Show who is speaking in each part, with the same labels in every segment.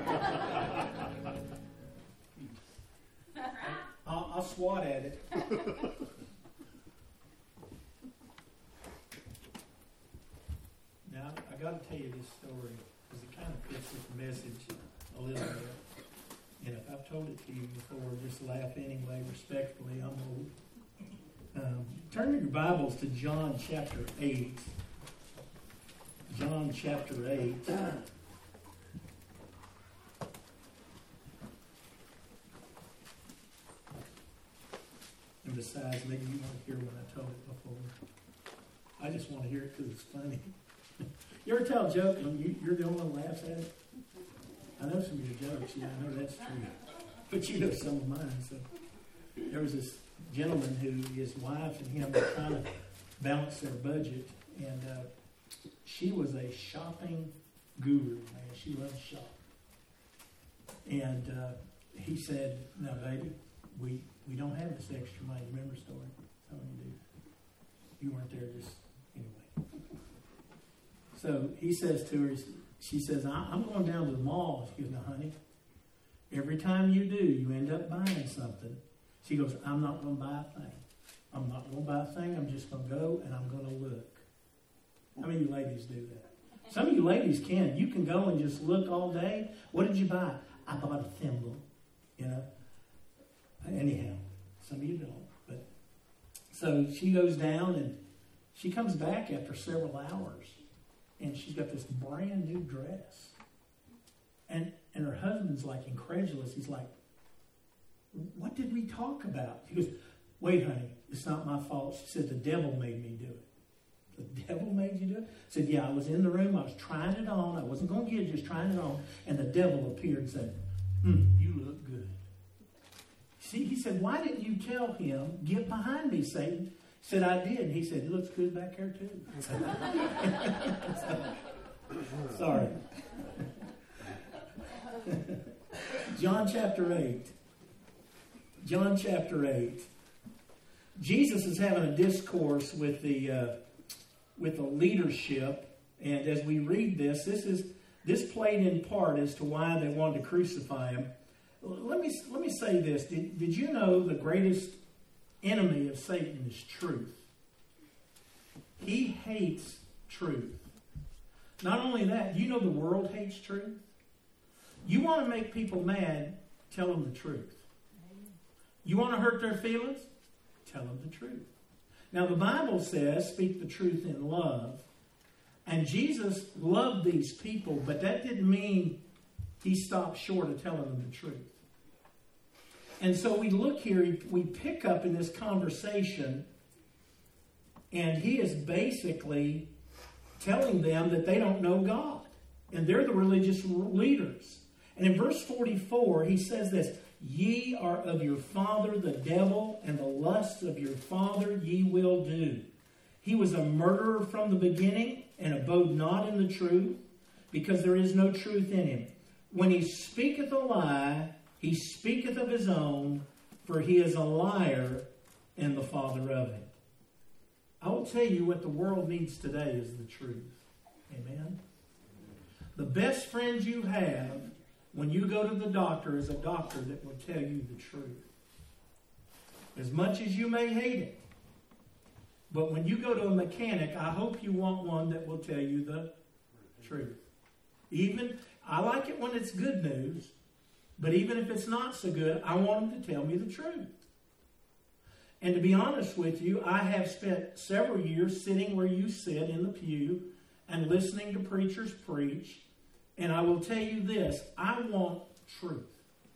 Speaker 1: I'll swat at it. Now, I got to tell you this story because it kind of fits with the message a little bit. And if I've told it to you before, just laugh anyway, respectfully. I'm old. Turn your Bibles to John chapter 8. John chapter 8. And besides, maybe you won't hear when I told it before. I just want to hear it because it's funny. You ever tell a joke and you're the only one who laughs at it? I know some of your jokes. Yeah, I know that's true. But you know some of mine. So there was this gentleman who his wife and him were trying to balance their budget, and she was a shopping guru. Man, she loved shopping. And he said, "No, baby, we don't have this extra money." Remember the story? Some of you do. You weren't there, just anyway. So he says to her, she says, "I'm going down to the mall." She goes, "No, honey, every time you do, you end up buying something." She goes, "I'm not going to buy a thing. I'm not going to buy a thing. I'm just going to go and I'm going to look." How many of you ladies do that? Some of you ladies can. You can go and just look all day. What did you buy? I bought a thimble, you know. Anyhow, some of you don't. But so she goes down and she comes back after several hours. And she's got this brand new dress. And her husband's like incredulous. He's like, "What did we talk about?" She goes, "Wait, honey, it's not my fault." She said, "The devil made me do it." "The devil made you do it?" I said, "Yeah, I was in the room. I was trying it on. I wasn't going to get it, just trying it on. And the devil appeared and said, you look good." See, he said, "Why didn't you tell him, 'Get behind me, Satan'?" He said, "I did." And he said, "It looks good back there too." Sorry. John chapter 8. John chapter 8. Jesus is having a discourse with the leadership, and as we read this played in part as to why they wanted to crucify him. Let me say this. Did you know the greatest enemy of Satan is truth? He hates truth. Not only that, you know the world hates truth. You want to make people mad, tell them the truth. You want to hurt their feelings? Tell them the truth. Now the Bible says, speak the truth in love. And Jesus loved these people, but that didn't mean he stopped short of telling them the truth. And so we look here, we pick up in this conversation, and he is basically telling them that they don't know God. And they're the religious leaders. And in verse 44, he says this, "Ye are of your father the devil, and the lusts of your father ye will do. He was a murderer from the beginning, and abode not in the truth, because there is no truth in him. When he speaketh a lie, he speaketh of his own, for he is a liar and the father of it." I will tell you what the world needs today is the truth. Amen? The best friend you have when you go to the doctor is a doctor that will tell you the truth. As much as you may hate it. But when you go to a mechanic, I hope you want one that will tell you the truth. I like it when it's good news, but even if it's not so good, I want them to tell me the truth. And to be honest with you, I have spent several years sitting where you sit in the pew and listening to preachers preach. And I will tell you this, I want truth.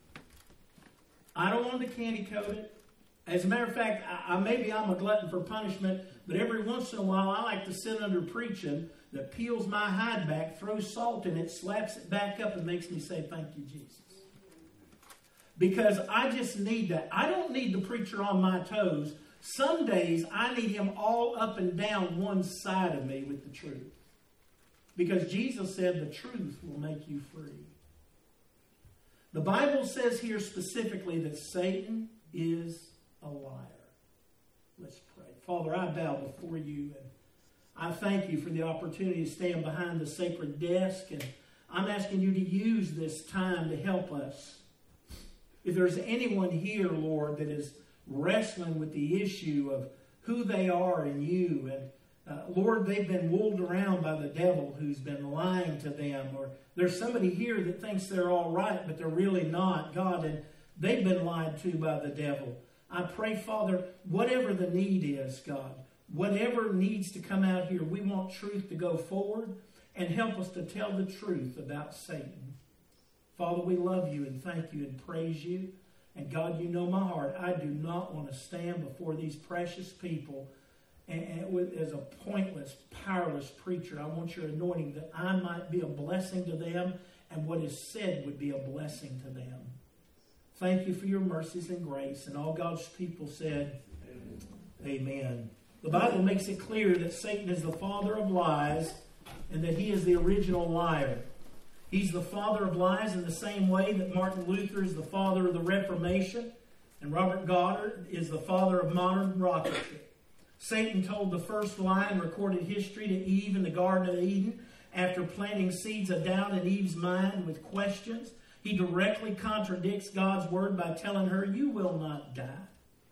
Speaker 1: I don't want to candy coat it. As a matter of fact, maybe I'm a glutton for punishment, but every once in a while I like to sit under preaching that peels my hide back, throws salt in it, slaps it back up, and makes me say, "Thank you, Jesus." Because I just need that. I don't need the preacher on my toes. Some days I need him all up and down one side of me with the truth. Because Jesus said the truth will make you free. The Bible says here specifically that Satan is a liar. Let's pray. Father, I bow before you and I thank you for the opportunity to stand behind the sacred desk, and I'm asking you to use this time to help us. If there's anyone here, Lord, that is wrestling with the issue of who they are in you, and Lord, they've been wooed around by the devil who's been lying to them, or there's somebody here that thinks they're all right, but they're really not, God, and they've been lied to by the devil. I pray, Father, whatever the need is, God, whatever needs to come out here, we want truth to go forward and help us to tell the truth about Satan. Father, we love you and thank you and praise you. And God, you know my heart. I do not want to stand before these precious people and as a pointless, powerless preacher. I want your anointing that I might be a blessing to them, and what is said would be a blessing to them. Thank you for your mercies and grace. And all God's people said, Amen. The Bible makes it clear that Satan is the father of lies and that he is the original liar. He's the father of lies in the same way that Martin Luther is the father of the Reformation and Robert Goddard is the father of modern rocketry. Satan told the first lie in recorded history to Eve in the Garden of Eden after planting seeds of doubt in Eve's mind with questions. He directly contradicts God's word by telling her, you will not die.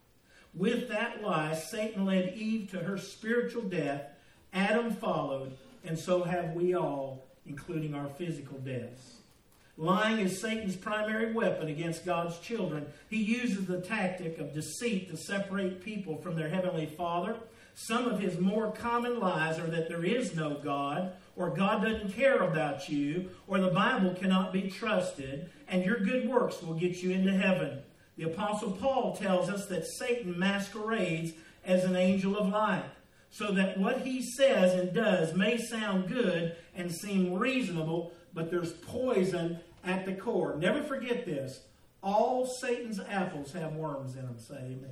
Speaker 1: With that lie, Satan led Eve to her spiritual death. Adam followed, and so have we all, including our physical deaths. Lying is Satan's primary weapon against God's children. He uses the tactic of deceit to separate people from their Heavenly Father. Some of his more common lies are that there is no God, or God doesn't care about you, or the Bible cannot be trusted, and your good works will get you into heaven. The Apostle Paul tells us that Satan masquerades as an angel of light, so that what he says and does may sound good and seem reasonable, but there's poison at the core. Never forget this. All Satan's apples have worms in them. Say amen.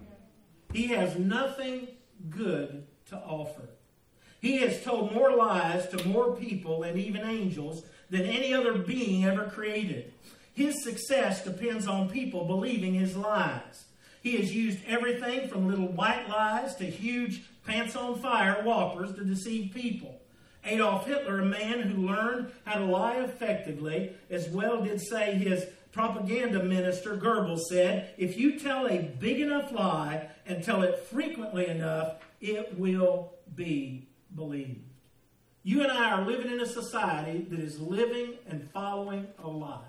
Speaker 1: He has nothing good to offer. He has told more lies to more people and even angels than any other being ever created. His success depends on people believing his lies. He has used everything from little white lies to huge pants-on-fire whoppers to deceive people. Adolf Hitler, a man who learned how to lie effectively, as well did say his propaganda minister Goebbels said, if you tell a big enough lie and tell it frequently enough, it will be believed. You and I are living in a society that is living and following a lie.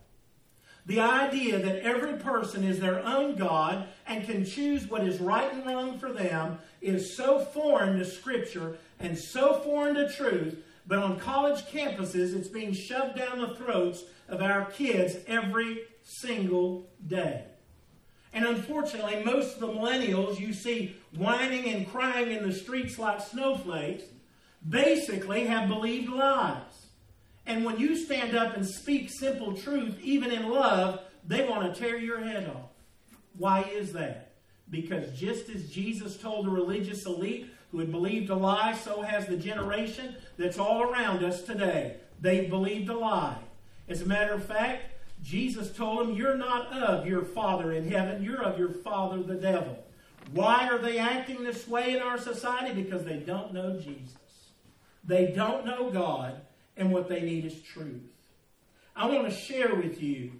Speaker 1: The idea that every person is their own God and can choose what is right and wrong for them is so foreign to Scripture and so foreign to truth, but on college campuses it's being shoved down the throats of our kids every single day. And unfortunately, most of the millennials you see whining and crying in the streets like snowflakes basically have believed lies. And when you stand up and speak simple truth, even in love, they want to tear your head off. Why is that? Because just as Jesus told the religious elite who had believed a lie, so has the generation that's all around us today. They've believed a lie. As a matter of fact, Jesus told them, you're not of your Father in heaven, you're of your father, the devil. Why are they acting this way in our society? Because they don't know Jesus. They don't know God. And what they need is truth. I want to share with you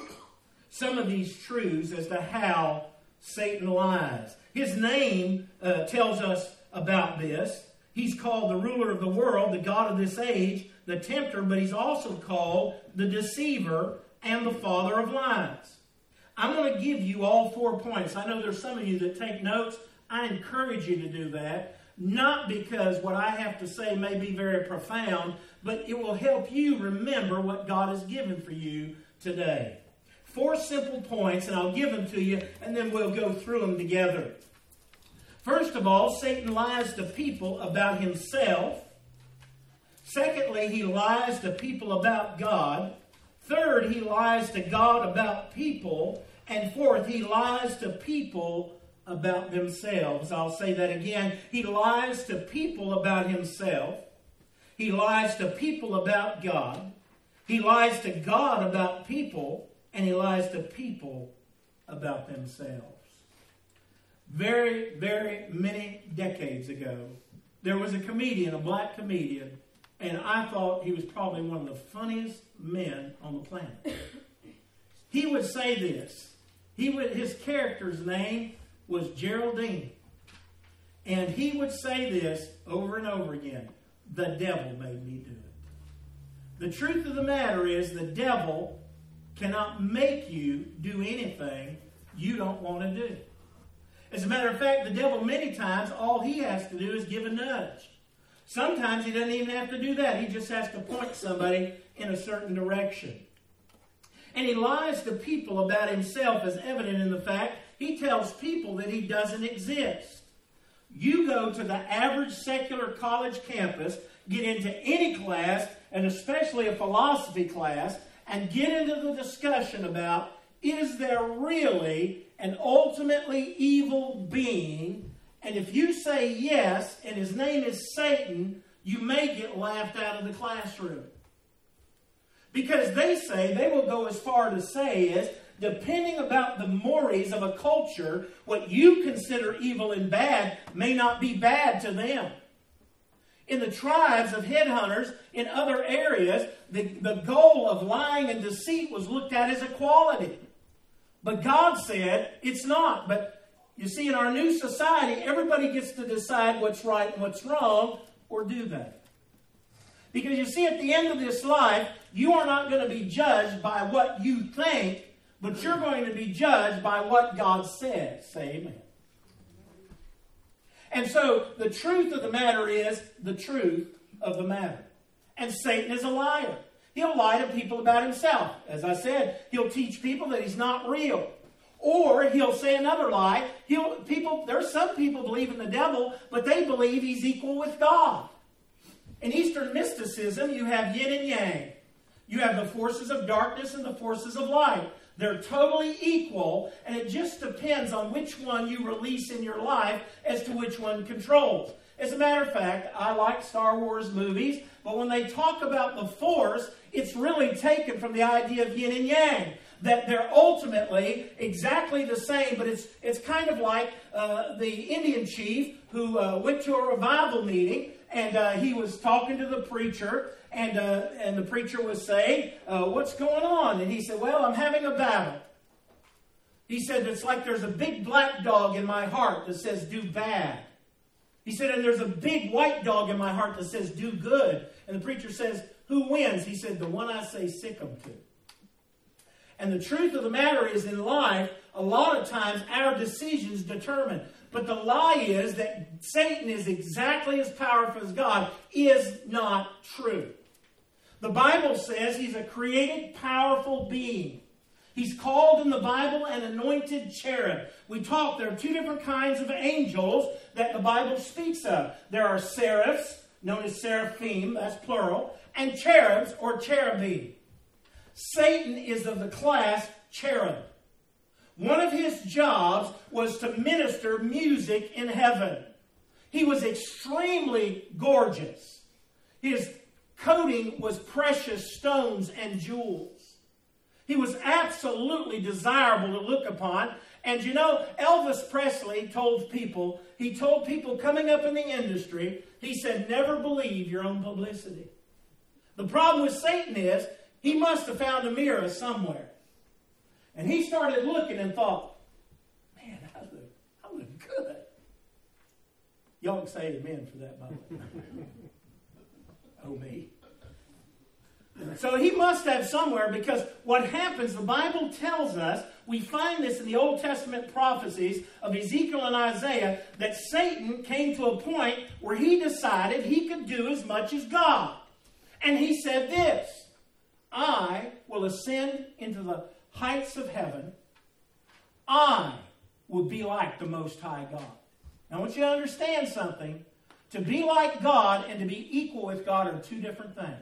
Speaker 1: some of these truths as to how Satan lies. His name tells us about this. He's called the ruler of the world, the god of this age, the tempter, but he's also called the deceiver and the father of lies. I'm going to give you all 4 points. I know there's some of you that take notes. I encourage you to do that. Not because what I have to say may be very profound, but it will help you remember what God has given for you today. 4 simple points, and I'll give them to you, and then we'll go through them together. First of all, Satan lies to people about himself. Secondly, he lies to people about God. Third, he lies to God about people. And fourth, he lies to people about themselves. I'll say that again. He lies to people about himself. He lies to people about God. He lies to God about people. And he lies to people about themselves. Very, very many decades ago, there was a comedian, a black comedian, and I thought he was probably one of the funniest men on the planet. He would say this. His character's name was Geraldine. And he would say this over and over again. The devil made me do it. The truth of the matter is the devil cannot make you do anything you don't want to do. As a matter of fact, the devil many times, all he has to do is give a nudge. Sometimes he doesn't even have to do that. He just has to point somebody in a certain direction. And he lies to people about himself, as evident in the fact he tells people that he doesn't exist. You go to the average secular college campus, get into any class, and especially a philosophy class, and get into the discussion about, is there really an ultimately evil being? And if you say yes, and his name is Satan, you may get laughed out of the classroom. Because they will go as far to say is, depending about the mores of a culture, what you consider evil and bad may not be bad to them. In the tribes of headhunters in other areas, the goal of lying and deceit was looked at as a quality. But God said it's not. But you see, in our new society, everybody gets to decide what's right and what's wrong, or do they? Because you see, at the end of this life, you are not going to be judged by what you think, but you're going to be judged by what God says. Say amen. And so, the truth of the matter is the truth of the matter. And Satan is a liar. He'll lie to people about himself. As I said, he'll teach people that he's not real. Or he'll say another lie. There's some people believe in the devil, but they believe he's equal with God. In Eastern mysticism, you have yin and yang. You have the forces of darkness and the forces of light. They're totally equal, and it just depends on which one you release in your life as to which one controls. As a matter of fact, I like Star Wars movies, but when they talk about the Force, it's really taken from the idea of yin and yang, that they're ultimately exactly the same, but it's kind of like the Indian chief who went to a revival meeting, and he was talking to the preacher, and the preacher was saying, what's going on? And he said, well, I'm having a battle. He said, it's like there's a big black dog in my heart that says, do bad. He said, and there's a big white dog in my heart that says, do good. And the preacher says, who wins? He said, the one I say sick 'em to. And the truth of the matter is, in life, a lot of times our decisions determine. But the lie is that Satan is exactly as powerful as God is not true. The Bible says he's a created, powerful being. He's called in the Bible an anointed cherub. There are two different kinds of angels that the Bible speaks of. There are seraphs, known as seraphim, that's plural, and cherubs or cherubim. Satan is of the class cherub. One of his jobs was to minister music in heaven. He was extremely gorgeous. His coating was precious stones and jewels. He was absolutely desirable to look upon. And you know, Elvis Presley told people coming up in the industry, he said, never believe your own publicity. The problem with Satan is, he must have found a mirror somewhere. And he started looking and thought, man, I look good. Y'all can say amen for that, by the way. Oh, me. So he must have somewhere, because what happens, the Bible tells us, we find this in the Old Testament prophecies of Ezekiel and Isaiah, that Satan came to a point where he decided he could do as much as God. And he said this, I will ascend into the heights of heaven. I will be like the Most High God. Now I want you to understand something. To be like God and to be equal with God are two different things.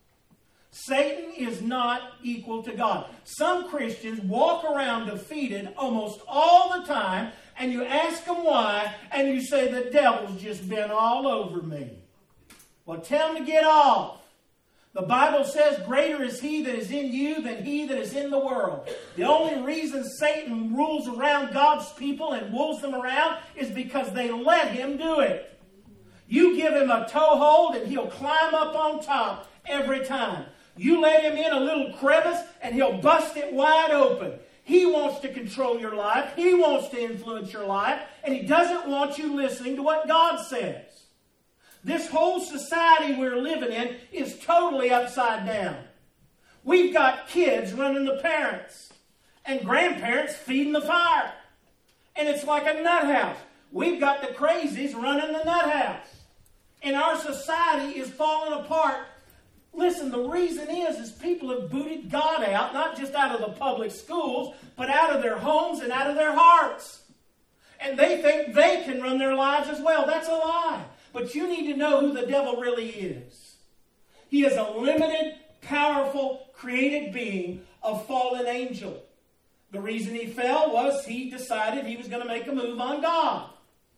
Speaker 1: Satan is not equal to God. Some Christians walk around defeated almost all the time, and you ask them why, and you say, the devil's just been all over me. Well, tell him to get off. The Bible says, greater is he that is in you than he that is in the world. The only reason Satan rules around God's people and wolves them around is because they let him do it. You give him a toehold and he'll climb up on top every time. You let him in a little crevice and he'll bust it wide open. He wants to control your life. He wants to influence your life. And he doesn't want you listening to what God says. This whole society we're living in is totally upside down. We've got kids running the parents and grandparents feeding the fire. And it's like a nut house. We've got the crazies running the nut house. And our society is falling apart. Listen, the reason is people have booted God out, not just out of the public schools, but out of their homes and out of their hearts. And they think they can run their lives as well. That's a lie. But you need to know who the devil really is. He is a limited, powerful, created being, a fallen angel. The reason he fell was he decided he was going to make a move on God.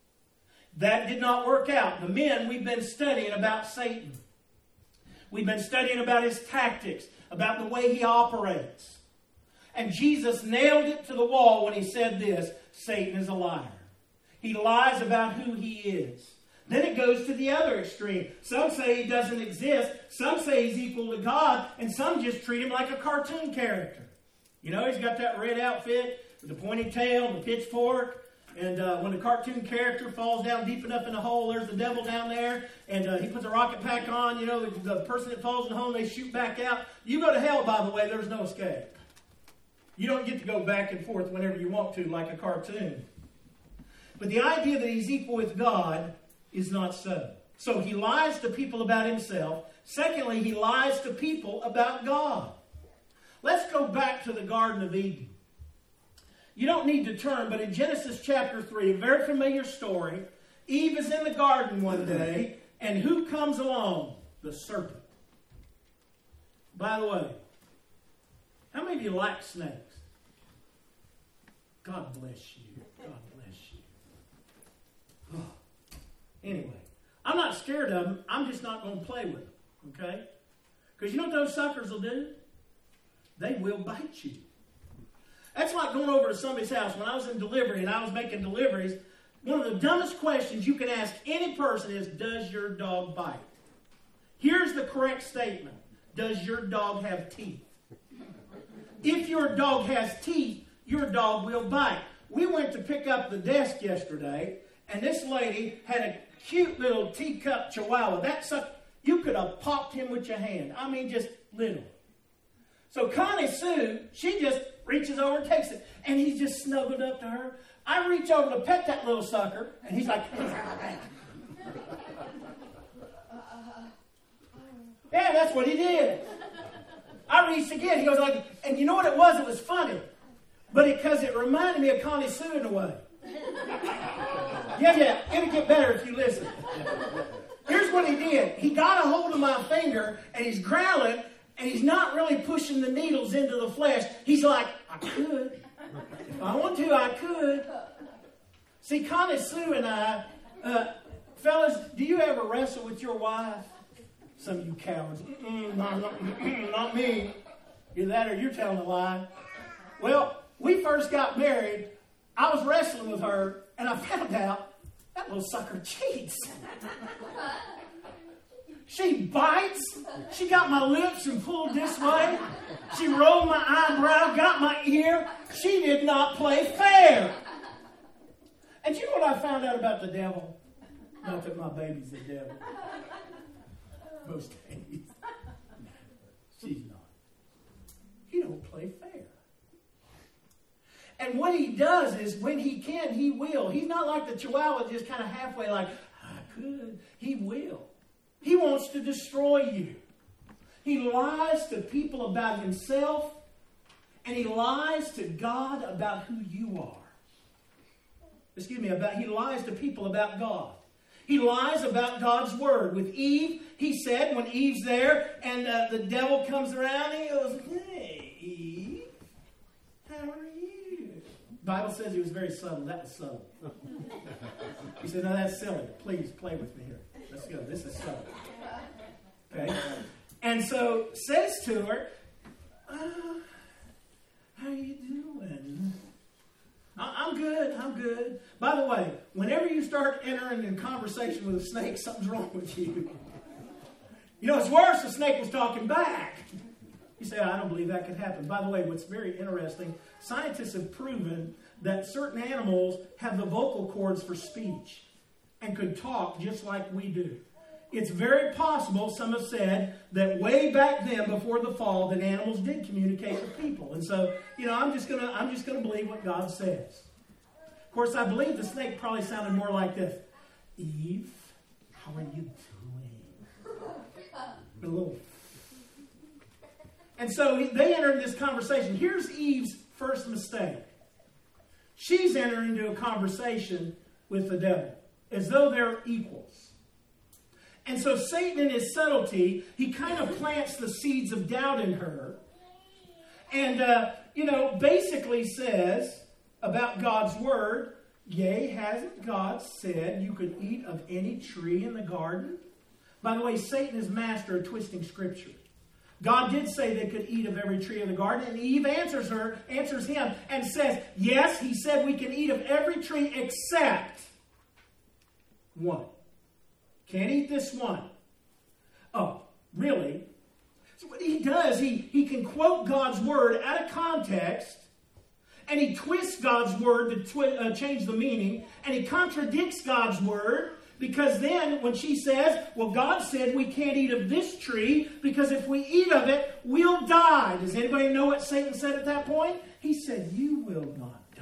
Speaker 1: That did not work out. The men, we've been studying about Satan. We've been studying about his tactics, about the way he operates. And Jesus nailed it to the wall when he said this: Satan is a liar. He lies about who he is. Then it goes to the other extreme. Some say he doesn't exist. Some say he's equal to God. And some just treat him like a cartoon character. You know, he's got that red outfit with the pointy tail and the pitchfork. And when the cartoon character falls down deep enough in the hole, there's the devil down there. And he puts a rocket pack on. You know, the person that falls in the hole, they shoot back out. You go to hell, by the way, there's no escape. You don't get to go back and forth whenever you want to, like a cartoon. But the idea that he's equal with God is not so. So he lies to people about himself. Secondly, he lies to people about God. Let's go back to the Garden of Eden. You don't need to turn, but in Genesis chapter 3, a very familiar story, Eve is in the garden one day, and who comes along? The serpent. By the way, how many of you like snakes? God bless you. God bless you. Oh. Anyway, I'm not scared of them. I'm just not going to play with them. Okay? Because you know what those suckers will do? They will bite you. That's like going over to somebody's house. When I was in delivery and I was making deliveries, one of the dumbest questions you can ask any person is, does your dog bite? Here's the correct statement. Does your dog have teeth? If your dog has teeth, your dog will bite. We went to pick up the desk yesterday, and this lady had a cute little teacup chihuahua. You could have popped him with your hand. I mean, just little. So Connie Sue, she just reaches over and takes it. And he's just snuggled up to her. I reach over to pet that little sucker, and he's like, yeah, that's what he did. I reached again. He goes like, and you know what it was? It was funny. But because it reminded me of Connie Sue in a way. Yeah, it'll get better if you listen. Here's what he did. He got a hold of my finger, and he's growling, and he's not really pushing the needles into the flesh. He's like, I could. If I want to, I could. See, Connie Sue and I, fellas, do you ever wrestle with your wife? Some of you cowards. Not me. Either that or you're telling a lie. Well, we first got married. I was wrestling with her, and I found out that little sucker cheats. She bites. She got my lips and pulled this way. She rolled my eyebrow, got my ear. She did not play fair. And you know what I found out about the devil? Not that my baby's the devil. Most days. She's not. He don't play fair. And what he does is when he can, he will. He's not like the Chihuahua just kind of halfway like, I could. He will. He wants to destroy you. He lies to people about himself, and he lies to God about who you are. He lies to people about God. He lies about God's word. With Eve, he said, when Eve's there, and the devil comes around, he goes, hey, Eve, how are you? The Bible says he was very subtle. That was subtle. He said, no, that's silly. Please play with me here. Let's go. This is subtle. Okay? And so says to her, how you doing? I'm good. I'm good. By the way, whenever you start entering in conversation with a snake, something's wrong with you. You know, it's worse, the snake was talking back. You say, I don't believe that could happen. By the way, what's very interesting, scientists have proven that certain animals have the vocal cords for speech and could talk just like we do. It's very possible, some have said, that way back then, before the fall, that animals did communicate with people. And so, you know, I'm just gonna believe what God says. Of course, I believe the snake probably sounded more like this. Eve, how are you doing? A little. And so they entered this conversation. Here's Eve's first mistake. She's entering into a conversation with the devil, as though they're equals. And so Satan, in his subtlety, he kind of plants the seeds of doubt in her. And, basically says about God's word, yea, hasn't God said you could eat of any tree in the garden? By the way, Satan is master of twisting Scripture. God did say they could eat of every tree of the garden, and Eve answers him, and says, yes, he said we can eat of every tree except one. Can't eat this one. Oh, really? So what he does, he can quote God's word out of context, and he twists God's word to change the meaning, and he contradicts God's word, because then when she says, well, God said we can't eat of this tree, because if we eat of it, we'll die. Does anybody know what Satan said at that point? He said, you will not die.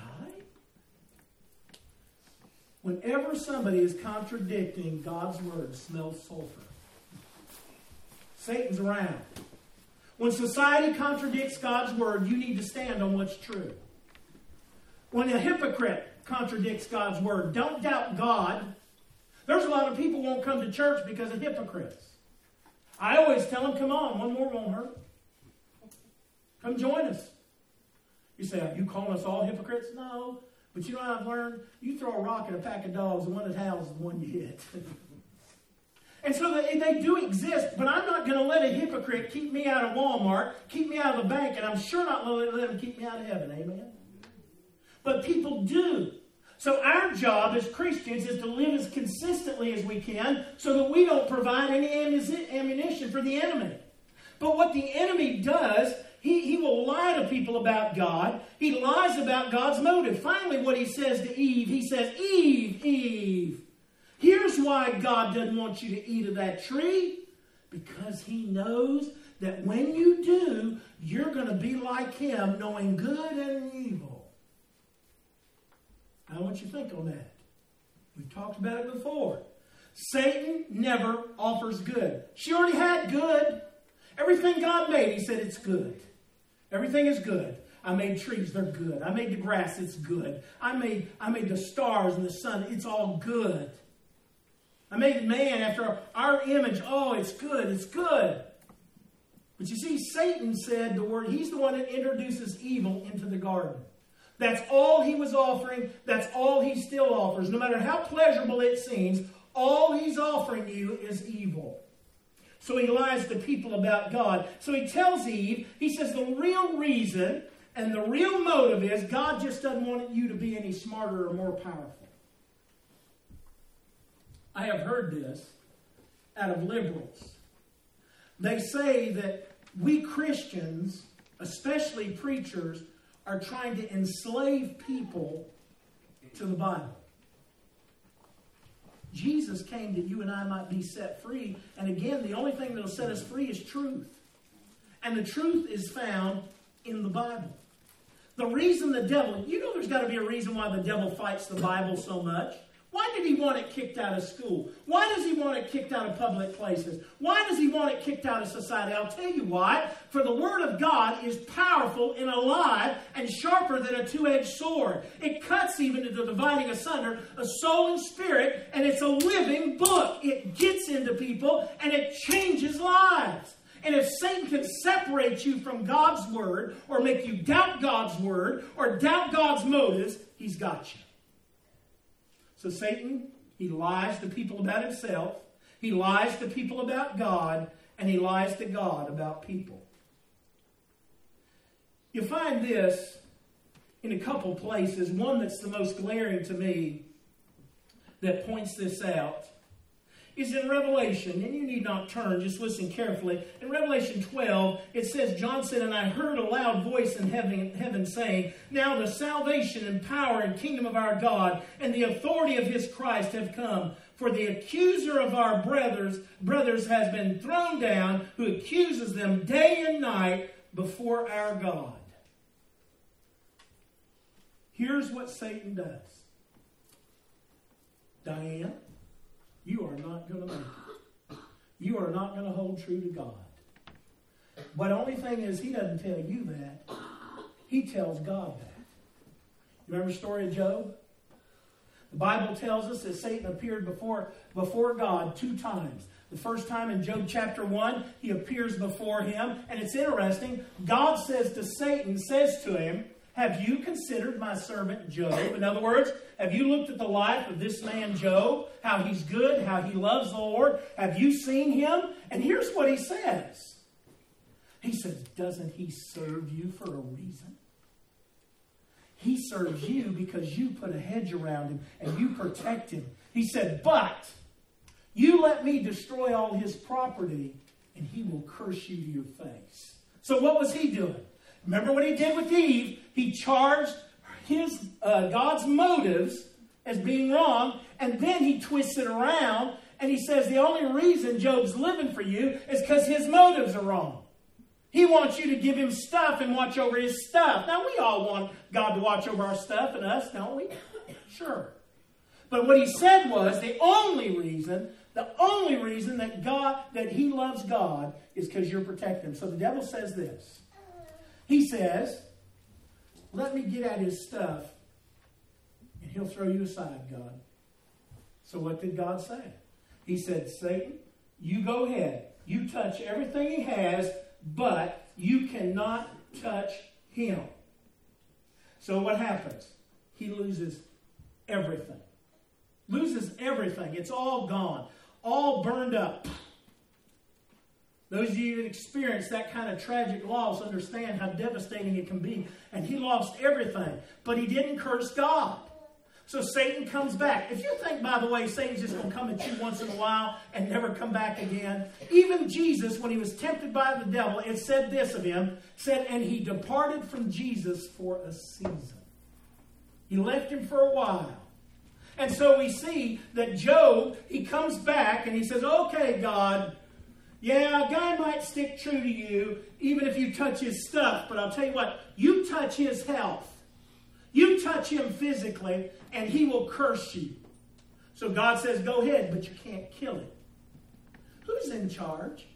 Speaker 1: Whenever somebody is contradicting God's word, smells sulfur. Satan's around. When society contradicts God's word, you need to stand on what's true. When a hypocrite contradicts God's word, don't doubt God. There's a lot of people who won't come to church because of hypocrites. I always tell them, come on, one more won't hurt. Come join us. You say, are you calling us all hypocrites? No. But you know what I've learned? You throw a rock at a pack of dogs, the one that howls is the one you hit. And so they do exist, but I'm not going to let a hypocrite keep me out of Walmart, keep me out of the bank, and I'm sure not going to let them keep me out of heaven. Amen? But people do. So our job as Christians is to live as consistently as we can so that we don't provide any ammunition for the enemy. But what the enemy does, he will lie to people about God. He lies about God's motive. Finally, what he says to Eve, he says, Eve, Eve, here's why God doesn't want you to eat of that tree. Because he knows that when you do, you're going to be like him, knowing good and evil. I want you to think on that. We've talked about it before. Satan never offers good. She already had good. Everything God made, he said it's good. Everything is good. I made trees, they're good. I made the grass, it's good. I made the stars and the sun, it's all good. I made man after our image. Oh, it's good, it's good. But you see, Satan said the word, he's the one that introduces evil into the garden. That's all he was offering. That's all he still offers. No matter how pleasurable it seems, all he's offering you is evil. So he lies to people about God. So he tells Eve, he says the real reason and the real motive is God just doesn't want you to be any smarter or more powerful. I have heard this out of liberals. They say that we Christians, especially preachers, are trying to enslave people to the Bible. Jesus came that you and I might be set free. And again, the only thing that will set us free is truth. And the truth is found in the Bible. The reason the devil, you know there's got to be a reason why the devil fights the Bible so much. Why did he want it kicked out of school? Why does he want it kicked out of public places? Why does he want it kicked out of society? I'll tell you why. For the Word of God is powerful and alive and sharper than a two-edged sword. It cuts even to the dividing asunder of soul and spirit, and it's a living book. It gets into people, and it changes lives. And if Satan can separate you from God's Word, or make you doubt God's Word, or doubt God's motives, he's got you. So Satan, he lies to people about himself, he lies to people about God, and he lies to God about people. You find this in a couple places. One that's the most glaring to me that points this out is in Revelation, and you need not turn, just listen carefully. In Revelation 12, it says, John said, and I heard a loud voice in heaven saying, now the salvation and power and kingdom of our God and the authority of his Christ have come. For the accuser of our brothers has been thrown down, who accuses them day and night before our God. Here's what Satan does. Diane, you are not going to make it. You are not going to hold true to God. But the only thing is, he doesn't tell you that. He tells God that. You remember the story of Job? The Bible tells us that Satan appeared before God 2 times. The first time in Job chapter 1, he appears before him. And it's interesting. God says to Satan, says to him, have you considered my servant Job? In other words, have you looked at the life of this man Job? How he's good, how he loves the Lord? Have you seen him? And here's what he says. He says, doesn't he serve you for a reason? He serves you because you put a hedge around him and you protect him. He said, but you let me destroy all his property and he will curse you to your face. So what was he doing? Remember what he did with Eve? He charged his God's motives as being wrong, and then he twists it around, and he says the only reason Job's living for you is because his motives are wrong. He wants you to give him stuff and watch over his stuff. Now, we all want God to watch over our stuff and us, don't we? Sure. But what he said was the only reason that he loves God is because you're protecting him. So the devil says this. He says, let me get at his stuff, and he'll throw you aside, God. So what did God say? He said, Satan, you go ahead. You touch everything he has, but you cannot touch him. So what happens? He loses everything. Loses everything. It's all gone. All burned up. Those of you that experience that kind of tragic loss understand how devastating it can be. And he lost everything. But he didn't curse God. So Satan comes back. If you think, by the way, Satan's just going to come at you once in a while and never come back again. Even Jesus, when he was tempted by the devil, it said this of him. Said, and he departed from Jesus for a season. He left him for a while. And so we see that Job, he comes back and he says, okay, God, yeah, a guy might stick true to you even if you touch his stuff. But I'll tell you what, you touch his health. You touch him physically and he will curse you. So God says, go ahead, but you can't kill him. Who's in charge?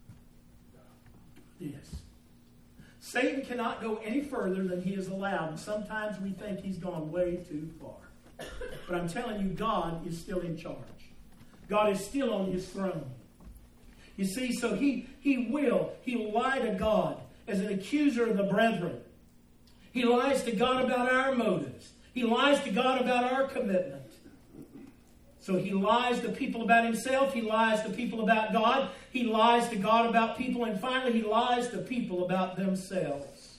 Speaker 1: Yes. Satan cannot go any further than he is allowed. And sometimes we think he's gone way too far. But I'm telling you, God is still in charge. God is still on his throne. You see, so he'll lie to God as an accuser of the brethren. He lies to God about our motives. He lies to God about our commitment. So he lies to people about himself. He lies to people about God. He lies to God about people. And finally, he lies to people about themselves.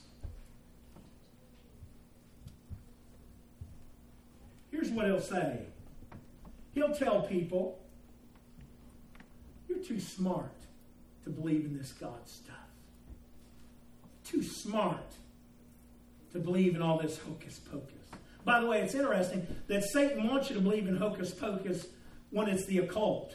Speaker 1: Here's what he'll say. He'll tell people, you're too smart to believe in this God stuff. Too smart to believe in all this hocus pocus. By the way, it's interesting that Satan wants you to believe in hocus pocus when it's the occult.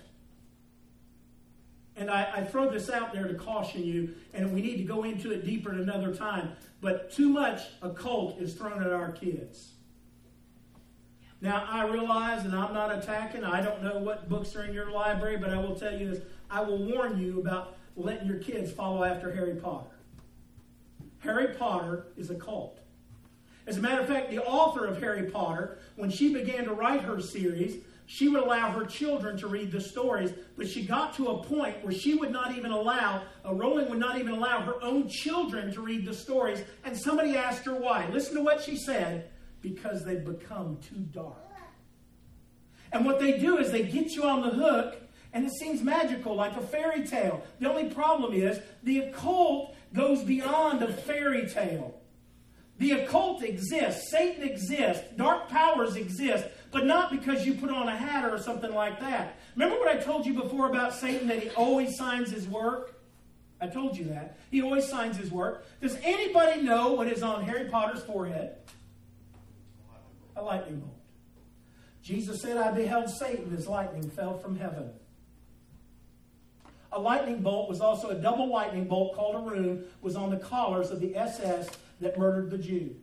Speaker 1: And I throw this out there to caution you, and we need to go into it deeper at another time. But too much occult is thrown at our kids. Now, I realize, and I'm not attacking, I don't know what books are in your library, but I will tell you this. I will warn you about letting your kids follow after Harry Potter. Harry Potter is a cult. As a matter of fact, the author of Harry Potter, when she began to write her series, she would allow her children to read the stories, but she got to a point where she would not even allow, Rowling would not even allow her own children to read the stories, and somebody asked her why. Listen to what she said. Because they've become too dark. And what they do is they get you on the hook, and it seems magical, like a fairy tale. The only problem is the occult goes beyond a fairy tale. The occult exists. Satan exists. Dark powers exist. But not because you put on a hat or something like that. Remember what I told you before about Satan, that he always signs his work? I told you that. He always signs his work. Does anybody know what is on Harry Potter's forehead? A lightning bolt. Jesus said, I beheld Satan as lightning fell from heaven. A lightning bolt was also a double lightning bolt called a rune, was on the collars of the SS that murdered the Jews.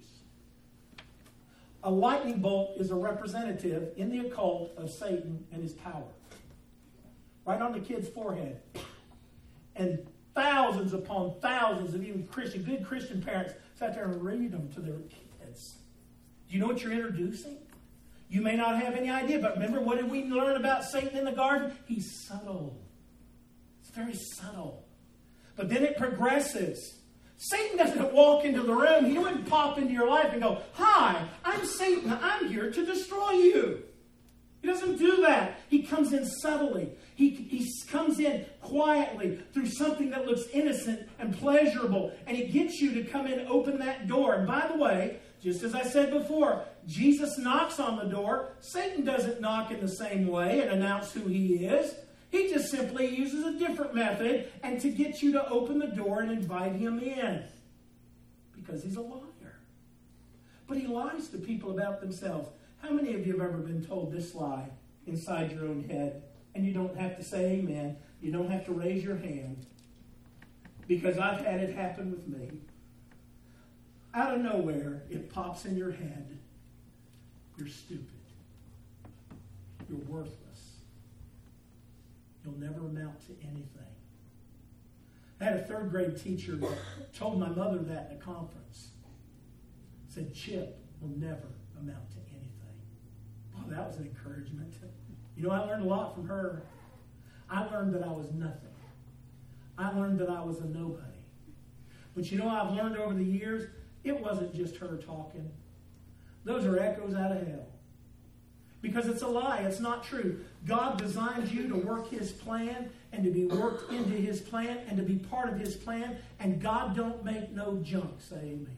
Speaker 1: A lightning bolt is a representative in the occult of Satan and his power. Right on the kid's forehead. And thousands upon thousands of even good Christian parents sat there and read them to their kids. Do you know what you're introducing? You may not have any idea, but remember, what did we learn about Satan in the garden? He's subtle. It's very subtle. But then it progresses. Satan doesn't walk into the room. He wouldn't pop into your life and go, hi, I'm Satan. I'm here to destroy you. He doesn't do that. He comes in subtly. He comes in quietly through something that looks innocent and pleasurable. And he gets you to come in and open that door. And by the way, just as I said before, Jesus knocks on the door. Satan doesn't knock in the same way and announce who he is. He just simply uses a different method and to get you to open the door and invite him in. Because he's a liar. But he lies to people about themselves. How many of you have ever been told this lie inside your own head? And you don't have to say amen. You don't have to raise your hand. Because I've had it happen with me. Out of nowhere, it pops in your head. You're stupid. You're worthless. You'll never amount to anything. I had a third grade teacher that told my mother that in a conference. Said, Chip will never amount to anything. Oh, that was an encouragement. You know, I learned a lot from her. I learned that I was nothing. I learned that I was a nobody. But you know, I've learned over the years, it wasn't just her talking. Those are echoes out of hell. Because it's a lie. It's not true. God designed you to work his plan and to be worked into his plan and to be part of his plan. And God don't make no junk. Say amen.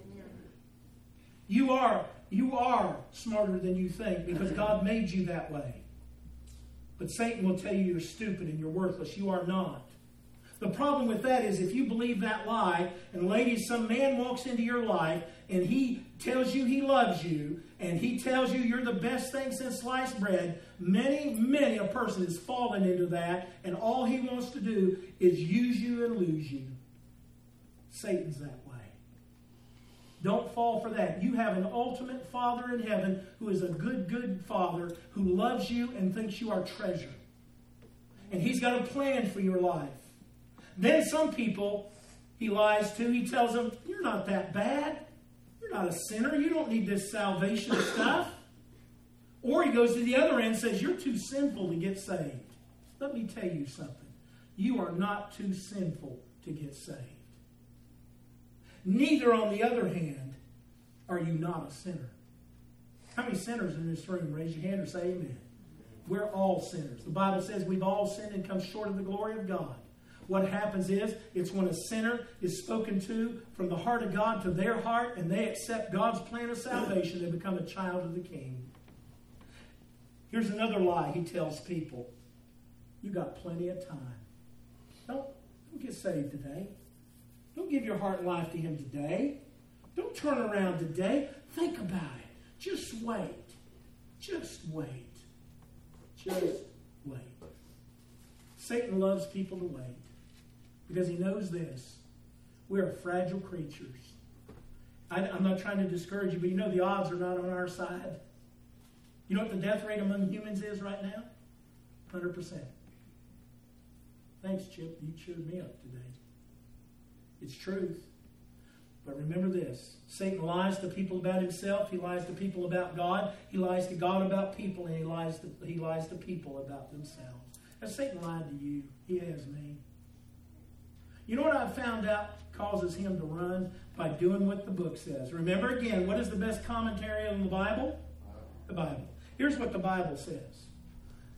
Speaker 1: You are smarter than you think because God made you that way. But Satan will tell you you're stupid and you're worthless. You are not. The problem with that is if you believe that lie, and ladies, some man walks into your life and he tells you he loves you, and he tells you you're the best thing since sliced bread, many a person has fallen into that, and all he wants to do is use you and lose you. Satan's that way. Don't fall for that. You have an ultimate Father in heaven who is a good Father who loves you and thinks you are treasure. And he's got a plan for your life. Then some people he lies to. He tells them, you're not that bad. You're not a sinner. You don't need this salvation stuff. Or he goes to the other end and says, you're too sinful to get saved. Let me tell you something. You are not too sinful to get saved. Neither, on the other hand, are you not a sinner. How many sinners in this room? Raise your hand or say amen. We're all sinners. The Bible says we've all sinned and come short of the glory of God. What happens is, it's when a sinner is spoken to from the heart of God to their heart, and they accept God's plan of salvation, they become a child of the King. Here's another lie he tells people. You got plenty of time. Don't get saved today. Don't give your heart and life to him today. Don't turn around today. Think about it. Just wait. Just wait. Just wait. Satan loves people to wait. Because he knows this. We're fragile creatures. I'm not trying to discourage you, but you know the odds are not on our side. You know what the death rate among humans is right now? 100%. Thanks, Chip. You cheered me up today. It's truth. But remember this. Satan lies to people about himself. He lies to people about God. He lies to God about people. And he lies to people about themselves. Has Satan lied to you? He has me. You know what I've found out causes him to run? By doing what the book says. Remember again, what is the best commentary on the Bible? The Bible. Here's what the Bible says.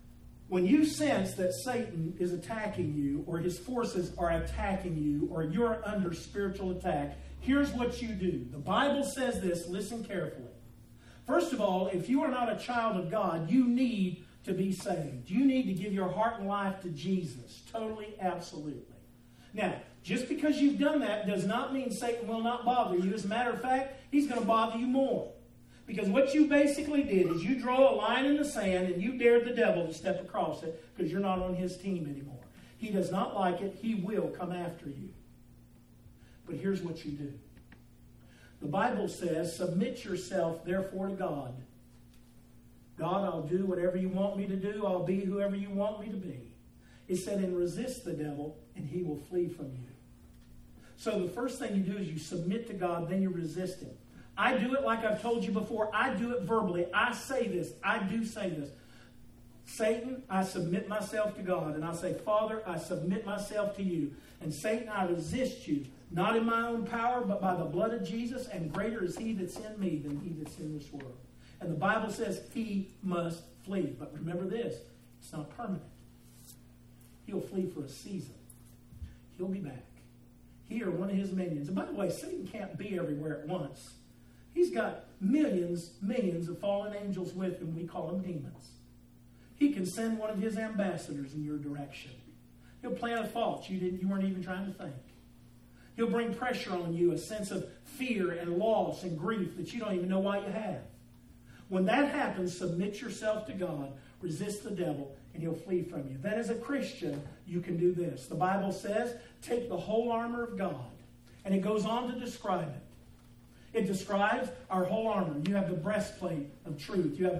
Speaker 1: When you sense that Satan is attacking you, or his forces are attacking you, or you're under spiritual attack, here's what you do. The Bible says this, listen carefully. First of all, if you are not a child of God, you need to be saved. You need to give your heart and life to Jesus. Totally, absolutely. Now, just because you've done that does not mean Satan will not bother you. As a matter of fact, he's going to bother you more. Because what you basically did is you draw a line in the sand and you dared the devil to step across it because you're not on his team anymore. He does not like it. He will come after you. But here's what you do. The Bible says, submit yourself therefore to God. God, I'll do whatever you want me to do. I'll be whoever you want me to be. It said, and resist the devil and he will flee from you. So the first thing you do is you submit to God, then you resist him. I do it like I've told you before. I do it verbally. I say this. I do say this. Satan, I submit myself to God. And I say, Father, I submit myself to you. And Satan, I resist you. Not in my own power, but by the blood of Jesus. And greater is he that's in me than he that's in this world. And the Bible says he must flee. But remember this. It's not permanent. He'll flee for a season. He'll be back. He or one of his minions. And by the way, Satan can't be everywhere at once. He's got millions of fallen angels with him. We call them demons. He can send one of his ambassadors in your direction. He'll plant a thought you weren't even trying to think. He'll bring pressure on you, a sense of fear and loss and grief that you don't even know why you have. When that happens, submit yourself to God, resist the devil, and he'll flee from you. Then as a Christian, you can do this. The Bible says, take the whole armor of God. And it goes on to describe it. It describes our whole armor. You have the breastplate of truth. You have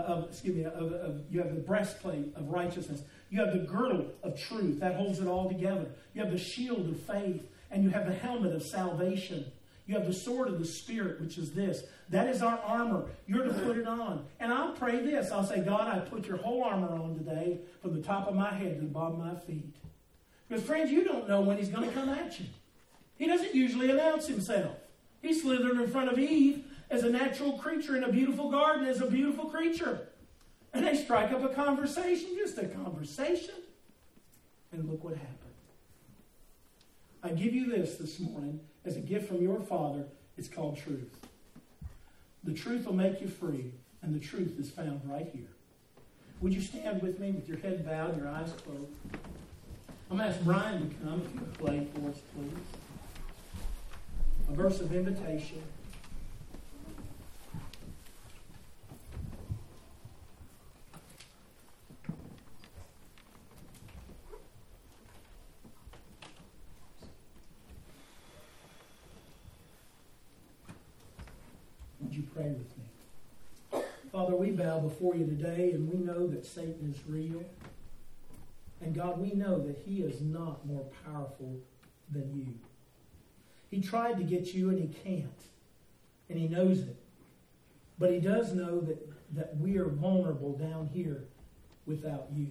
Speaker 1: the breastplate of righteousness. You have the girdle of truth. That holds it all together. You have the shield of faith. And you have the helmet of salvation. You have the sword of the Spirit, which is this. That is our armor. You're to put it on. And I'll pray this. I'll say, God, I put your whole armor on today from the top of my head to the bottom of my feet. Because, friends, you don't know when he's going to come at you. He doesn't usually announce himself. He slithered in front of Eve as a natural creature in a beautiful garden as a beautiful creature. And they strike up a conversation, just a conversation. And look what happened. I give you this morning as a gift from your Father. It's called truth. The truth will make you free, and the truth is found right here. Would you stand with me with your head bowed and your eyes closed? I'm going to ask Brian to come if you would play for us, please. A verse of invitation. Would you pray with me? Father, we bow before you today, and we know that Satan is real. And God, we know that he is not more powerful than you. He tried to get you, and he can't. And he knows it. But he does know that we are vulnerable down here without you.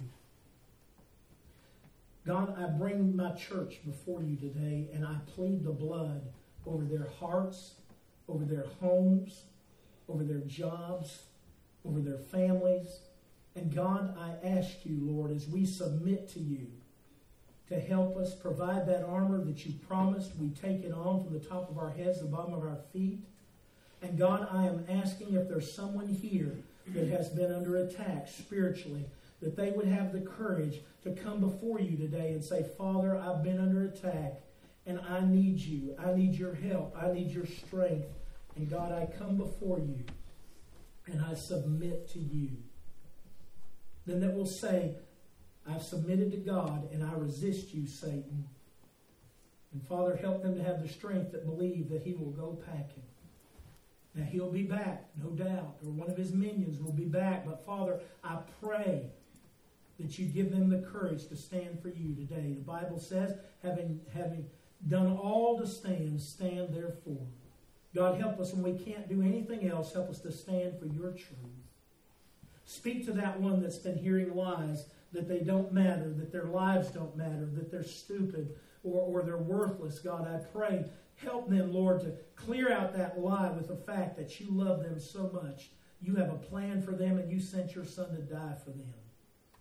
Speaker 1: God, I bring my church before you today, and I plead the blood over their hearts, over their homes, over their jobs, over their families. And God, I ask you, Lord, as we submit to you, to help us provide that armor that you promised. We take it on from the top of our heads to the bottom of our feet. And God, I am asking if there's someone here that has been under attack spiritually, that they would have the courage to come before you today and say, Father, I've been under attack, and I need you. I need your help. I need your strength. And God, I come before you, and I submit to you. Then that will say, I've submitted to God, and I resist you, Satan. And Father, help them to have the strength that believe that he will go packing. Now, he'll be back, no doubt, or one of his minions will be back. But Father, I pray that you give them the courage to stand for you today. The Bible says, having done all to stand, stand therefore. God, help us when we can't do anything else. Help us to stand for your truth. Speak to that one that's been hearing lies, that they don't matter, that their lives don't matter, that they're stupid or they're worthless. God, I pray, help them, Lord, to clear out that lie with the fact that you love them so much. You have a plan for them, and you sent your Son to die for them.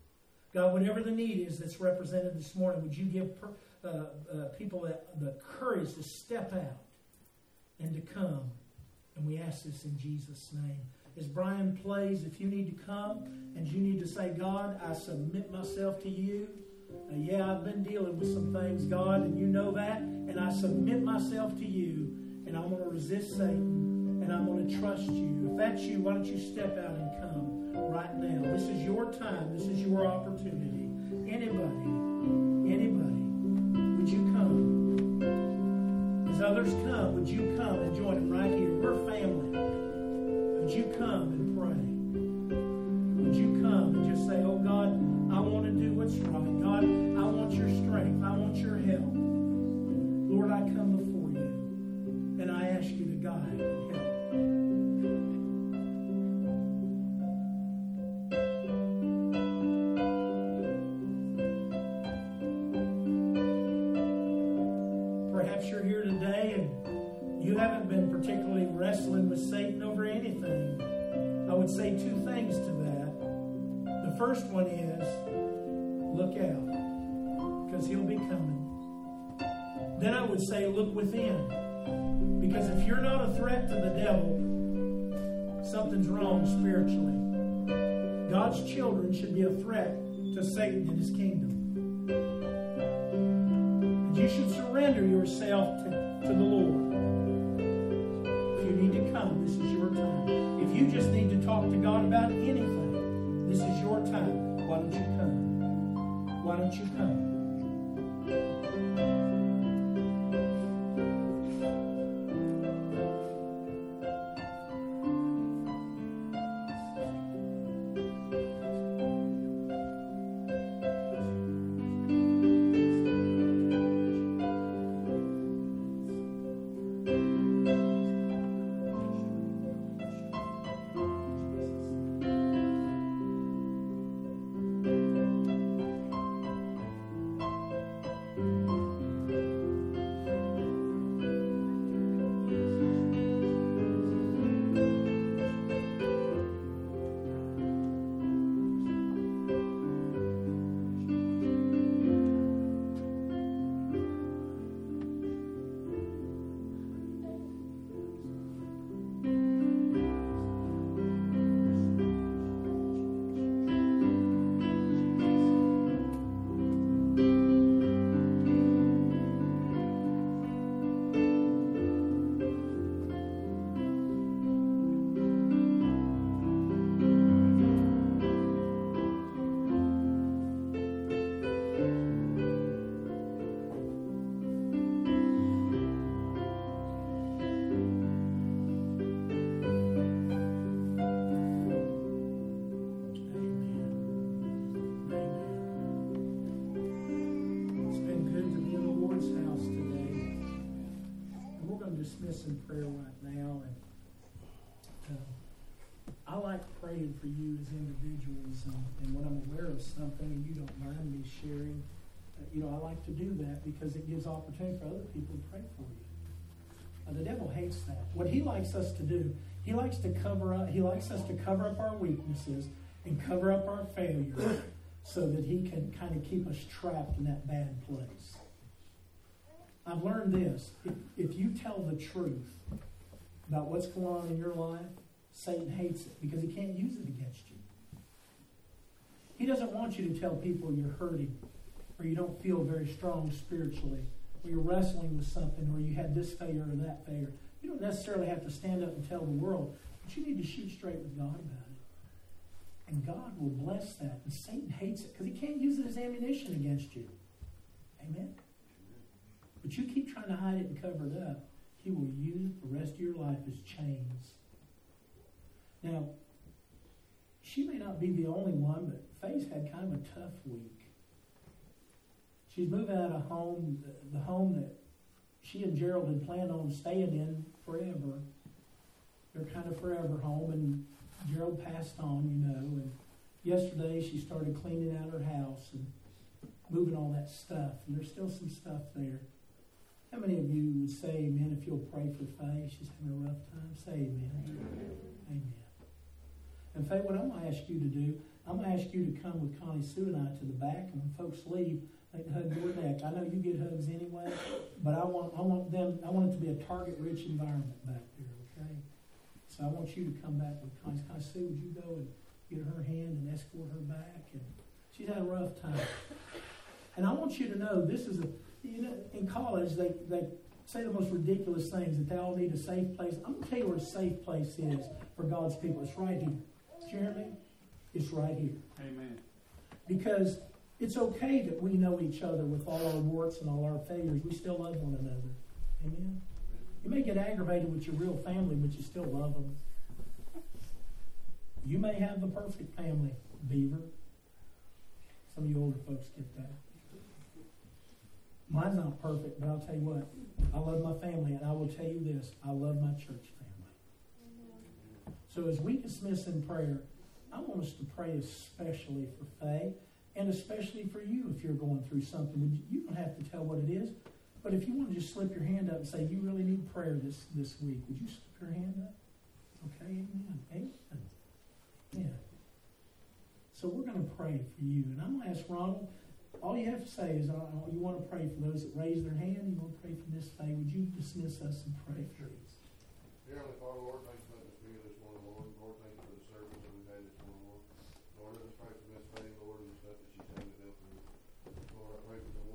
Speaker 1: God, whatever the need is that's represented this morning, would you give people the courage to step out and to come? And we ask this in Jesus' name. As Brian plays, if you need to come and you need to say, God, I submit myself to you. Yeah, I've been dealing with some things, God, and you know that. And I submit myself to you. And I'm going to resist Satan. And I'm going to trust you. If that's you, why don't you step out and come right now? This is your time. This is your opportunity. Anybody, would you come? As others come, would you come and join them right here? We're family. Would you come and pray? Would you come and just say, oh God, I want to do what's right. God, I want your strength. I want your help. Lord, I come before you and I ask you to guide and help. Perhaps you're here today and you haven't been particularly wrestling with Satan over anything. I would say two things to that. The first one is, look out, because he'll be coming. Then I would say, look within, because if you're not a threat to the devil, something's wrong spiritually. God's children should be a threat to Satan and his kingdom. And you should surrender yourself to the Lord. If you need to come, this is your time. If you just need to talk to God about anything, this is your time. Why don't you come? Why don't you come? Dismiss in prayer right now, and I like praying for you as individuals, and when I'm aware of something and you don't mind me sharing, I like to do that because it gives opportunity for other people to pray for you. The devil hates that. What he likes us to do, he likes us to cover up our weaknesses and cover up our failures so that he can kind of keep us trapped in that bad place. I've learned this. If you tell the truth about what's going on in your life, Satan hates it because he can't use it against you. He doesn't want you to tell people you're hurting or you don't feel very strong spiritually or you're wrestling with something or you had this failure or that failure. You don't necessarily have to stand up and tell the world, but you need to shoot straight with God about it. And God will bless that. And Satan hates it because he can't use it as ammunition against you. Amen? But you keep trying to hide it and cover it up, he will use the rest of your life as chains. Now, she may not be the only one, but Faye's had kind of a tough week. She's moving out of home, the home that she and Gerald had planned on staying in forever. Their kind of forever home, and Gerald passed on, and yesterday she started cleaning out her house and moving all that stuff, and there's still some stuff there. How many of you would say amen if you'll pray for Faye? She's having a rough time. Say amen. Amen. And Faye, what I'm going to ask you to do, I'm going to ask you to come with Connie Sue and I to the back, and when folks leave, they can hug your neck. I know you get hugs anyway, but I want it to be a target-rich environment back there, okay? So I want you to come back with Connie. Connie Sue, would you go and get her hand and escort her back? And she's had a rough time. And I want you to know, this is in college, they say the most ridiculous things, that they all need a safe place. I'm going to tell you where a safe place is for God's people. It's right here. Did you hear me? It's right here.
Speaker 2: Amen.
Speaker 1: Because it's okay that we know each other with all our warts and all our failures. We still love one another. Amen? You may get aggravated with your real family, but you still love them. You may have the perfect family, Beaver. Some of you older folks get that. Mine's not perfect, but I'll tell you what. I love my family, and I will tell you this. I love my church family. So as we dismiss in prayer, I want us to pray especially for Faye, and especially for you if you're going through something. You don't have to tell what it is, but if you want to just slip your hand up and say, you really need prayer this week, would you slip your hand up? Okay, amen. Amen. Yeah. So we're going to pray for you. And I'm going to ask Ronald, all you have to say is you want to pray for those that raise their hand. You want to pray for Miss Faye. Would you dismiss us and pray, please?
Speaker 3: Dear Heavenly Father, Lord, thanks for letting us be here this morning, Lord. Lord, thank you for the service that we've had this morning, Lord. Lord, let us pray for Miss Faye, Lord, and the stuff that she's having to go through. Lord, I pray for the